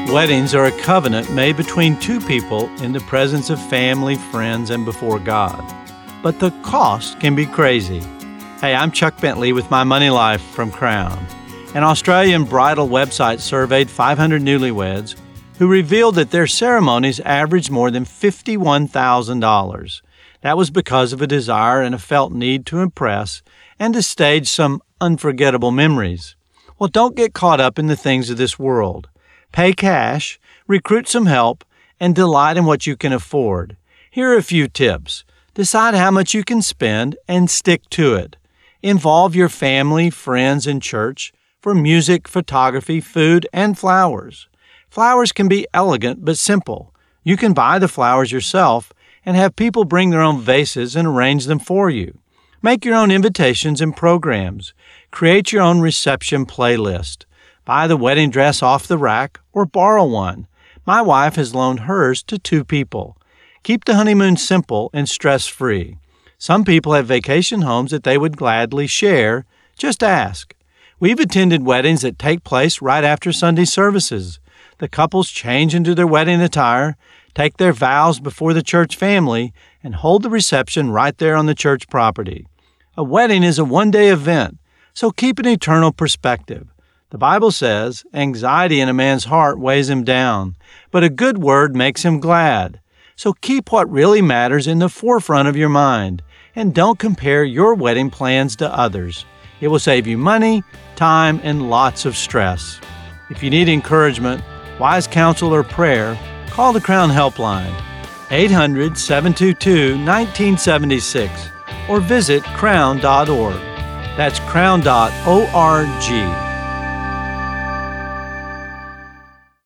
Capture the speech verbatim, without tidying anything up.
Weddings are a covenant made between two people in the presence of family, friends, and before God. But the cost can be crazy. Hey, I'm Chuck Bentley with My Money Life from Crown. An Australian bridal website surveyed five hundred newlyweds who revealed that their ceremonies averaged more than fifty-one thousand dollars. That was because of a desire and a felt need to impress and to stage some unforgettable memories. Well, don't get caught up in the things of this world. Pay cash, recruit some help, and delight in what you can afford. Here are a few tips. Decide how much you can spend and stick to it. Involve your family, friends, and church for music, photography, food, and flowers. Flowers can be elegant but simple. You can buy the flowers yourself and have people bring their own vases and arrange them for you. Make your own invitations and programs. Create your own reception playlist. Buy the wedding dress off the rack or borrow one. My wife has loaned hers to two people. Keep the honeymoon simple and stress-free. Some people have vacation homes that they would gladly share. Just ask. We've attended weddings that take place right after Sunday services. The couples change into their wedding attire, take their vows before the church family, and hold the reception right there on the church property. A wedding is a one-day event, so keep an eternal perspective. The Bible says, anxiety in a man's heart weighs him down, but a good word makes him glad. So keep what really matters in the forefront of your mind, and don't compare your wedding plans to others. It will save you money, time, and lots of stress. If you need encouragement, wise counsel, or prayer, call the Crown Helpline, eight hundred, seven two two, one nine seven six, or visit crown dot org. That's crown dot org.